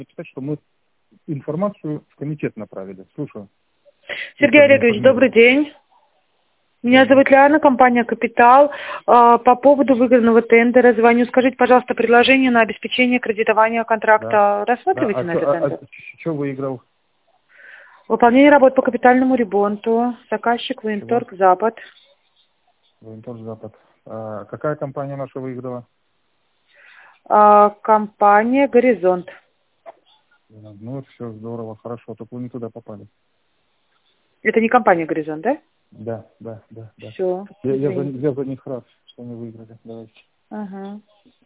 Сказать, что мы информацию в комитет направили. Слушаю. Сергей Олегович, добрый день. Меня зовут Лиана, компания «Капитал». По поводу выигранного тендера звоню. Скажите, пожалуйста, предложение на обеспечение кредитования контракта рассматриваете на этот тендер? Что выиграл? Выполнение работ по капитальному ремонту. Заказчик Военторг Запад. Военторг Запад. Какая компания наша выиграла? Компания «Горизонт». Ну, это все здорово, хорошо. Только вы не туда попали. Это не компания «Горизонт», да? Да. Все. Я за них рад, что они выиграли. Давайте. Ага.